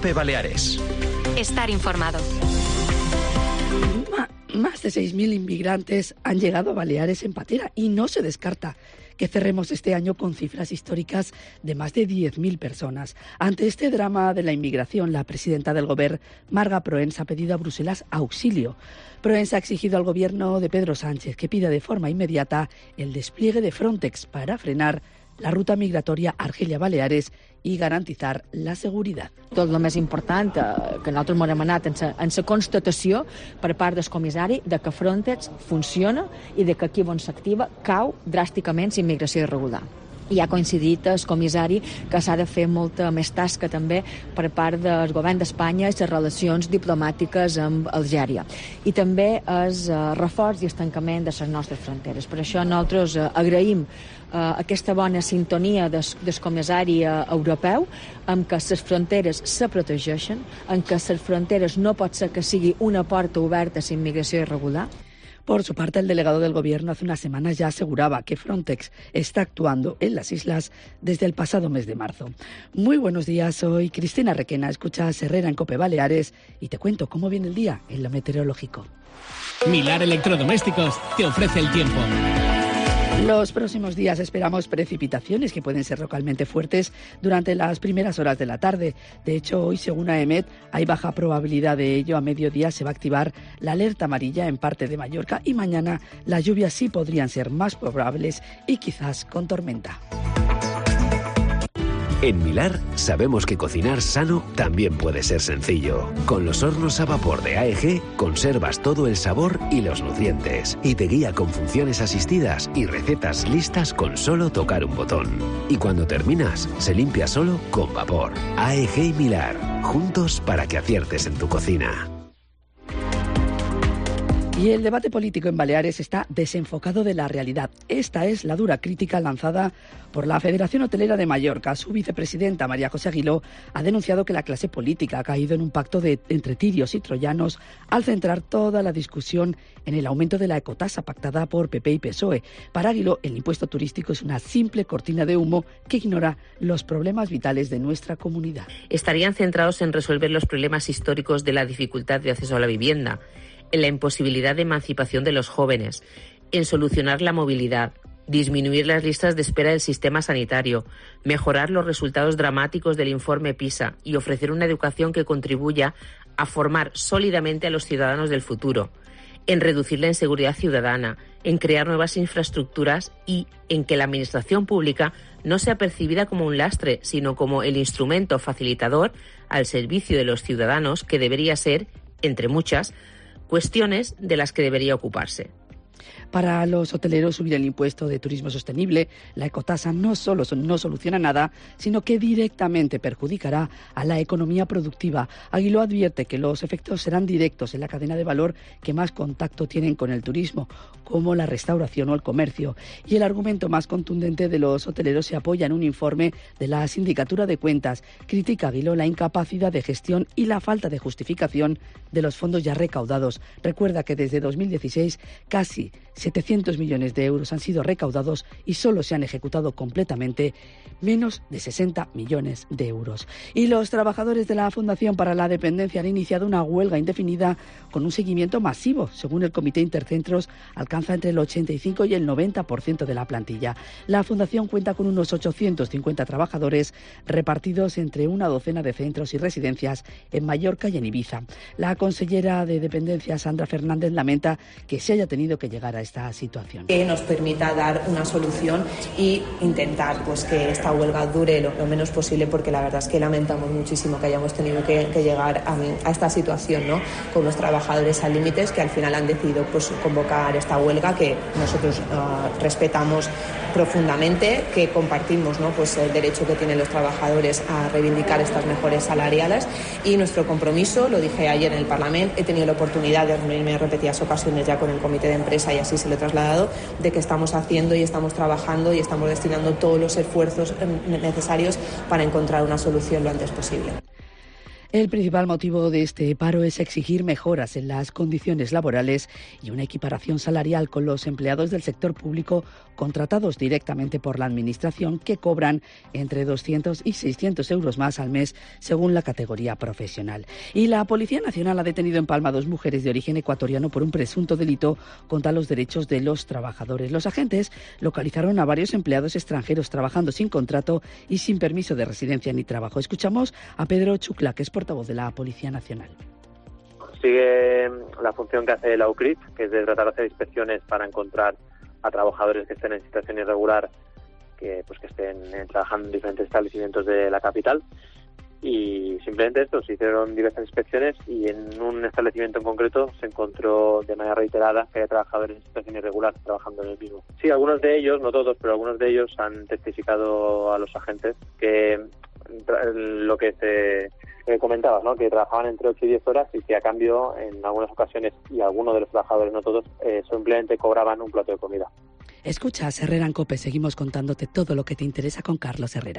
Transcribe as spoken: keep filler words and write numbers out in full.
COPE Baleares. Estar informado. Más de seis mil inmigrantes han llegado a Baleares en patera y no se descarta que cerremos este año con cifras históricas de más de diez mil personas. Ante este drama de la inmigración, la presidenta del Gobierno, Marga Proens, ha pedido a Bruselas auxilio. Proens ha exigido al gobierno de Pedro Sánchez que pida de forma inmediata el despliegue de Frontex para frenar la ruta migratoria Argelia-Baleares i garantitzar la seguretat. Tot el més important, eh, que nosaltres m'hem anat en la constatació per part del comissari de que Frontex funciona i de que aquí on s'activa cau dràsticament la immigració irregular. I ha coincidit el comissari que s'ha de fer molta més tasca també per part del govern d'Espanya i les relacions diplomàtiques amb Algèria. I també el reforç i el tancament de les nostres fronteres. Per això nosaltres agraïm Uh, aquesta bona sintonia del, del comissari uh, europeu amb que les fronteres se protegeixen, en que les fronteres no pot ser que sigui una porta oberta a la inmigració irregular. Por su parte, el delegado del Gobierno hace unas semanas ya aseguraba que Frontex está actuando en las islas desde el pasado mes de marzo. Muy buenos días, soy Cristina Requena, escuchas Herrera en COPE Baleares y te cuento cómo viene el día en lo meteorológico. Milar Electrodomésticos te ofrece el tiempo. Los próximos días esperamos precipitaciones que pueden ser localmente fuertes durante las primeras horas de la tarde. De hecho, hoy, según AEMET, hay baja probabilidad de ello. A mediodía se va a activar la alerta amarilla en parte de Mallorca y mañana las lluvias sí podrían ser más probables y quizás con tormenta. En Milar sabemos que cocinar sano también puede ser sencillo. Con los hornos a vapor de A E G conservas todo el sabor y los nutrientes y te guía con funciones asistidas y recetas listas con solo tocar un botón. Y cuando terminas, se limpia solo con vapor. A E G y Milar, juntos para que aciertes en tu cocina. Y el debate político en Baleares está desenfocado de la realidad. Esta es la dura crítica lanzada por la Federación Hotelera de Mallorca. Su vicepresidenta, María José Aguiló, ha denunciado que la clase política ha caído en un pacto de, entre tirios y troyanos al centrar toda la discusión en el aumento de la ecotasa pactada por P P y P S O E. Para Aguiló, el impuesto turístico es una simple cortina de humo que ignora los problemas vitales de nuestra comunidad. Estarían centrados en resolver los problemas históricos de la dificultad de acceso a la vivienda, en la imposibilidad de emancipación de los jóvenes, en solucionar la movilidad, disminuir las listas de espera del sistema sanitario, mejorar los resultados dramáticos del informe PISA y ofrecer una educación que contribuya a formar sólidamente a los ciudadanos del futuro, en reducir la inseguridad ciudadana, en crear nuevas infraestructuras y en que la administración pública no sea percibida como un lastre, sino como el instrumento facilitador al servicio de los ciudadanos que debería ser, entre muchas, cuestiones de las que debería ocuparse. Para los hoteleros, subir el impuesto de turismo sostenible, la ecotasa, no solo no soluciona nada, sino que directamente perjudicará a la economía productiva. Aguiló advierte que los efectos serán directos en la cadena de valor que más contacto tienen con el turismo, como la restauración o el comercio. Y el argumento más contundente de los hoteleros se apoya en un informe de la Sindicatura de Cuentas. Critica Aguiló la incapacidad de gestión y la falta de justificación de los fondos ya recaudados. Recuerda que desde dos mil dieciséis casi setecientos millones de euros han sido recaudados y solo se han ejecutado completamente menos de sesenta millones de euros. Y los trabajadores de la Fundación para la Dependencia han iniciado una huelga indefinida con un seguimiento masivo. Según el Comité Intercentros, alcanza entre el ochenta y cinco y el noventa por ciento de la plantilla. La Fundación cuenta con unos ochocientos cincuenta trabajadores repartidos entre una docena de centros y residencias en Mallorca y en Ibiza. La consellera de Dependencia, Sandra Fernández, lamenta que se haya tenido que llegar a esta situación. Que nos permita dar una solución y intentar pues que esta huelga dure lo, lo menos posible, porque la verdad es que lamentamos muchísimo que hayamos tenido que, que llegar a, a esta situación, ¿no? Con los trabajadores al límites que al final han decidido pues convocar esta huelga, que nosotros uh, respetamos profundamente, que compartimos, ¿no? Pues el derecho que tienen los trabajadores a reivindicar estas mejores salariales, y nuestro compromiso, lo dije ayer en el Parlamento, he tenido la oportunidad de reunirme en repetidas ocasiones ya con el comité de empresa y así se lo he trasladado, de que estamos haciendo y estamos trabajando y estamos destinando todos los esfuerzos necesarios para encontrar una solución lo antes posible. El principal motivo de este paro es exigir mejoras en las condiciones laborales y una equiparación salarial con los empleados del sector público contratados directamente por la Administración, que cobran entre doscientos y seiscientos euros más al mes según la categoría profesional. Y la Policía Nacional ha detenido en Palma a dos mujeres de origen ecuatoriano por un presunto delito contra los derechos de los trabajadores. Los agentes localizaron a varios empleados extranjeros trabajando sin contrato y sin permiso de residencia ni trabajo. Escuchamos a Pedro Chucla, que es portavoz de la Policía Nacional. Sigue la función que hace la U C R I T, que es de tratar de hacer inspecciones para encontrar a trabajadores que estén en situación irregular, que pues que estén eh, trabajando en diferentes establecimientos de la capital. Y simplemente esto, se hicieron diversas inspecciones y en un establecimiento en concreto se encontró de manera reiterada que había trabajadores en situación irregular trabajando en el mismo. Sí, algunos de ellos, no todos, pero algunos de ellos han testificado a los agentes que lo que te eh, comentabas, ¿no? Que trabajaban entre ocho y diez horas y que a cambio en algunas ocasiones, y algunos de los trabajadores, no todos, eh, simplemente cobraban un plato de comida. Escuchas Herrera en COPE, seguimos contándote todo lo que te interesa con Carlos Herrera.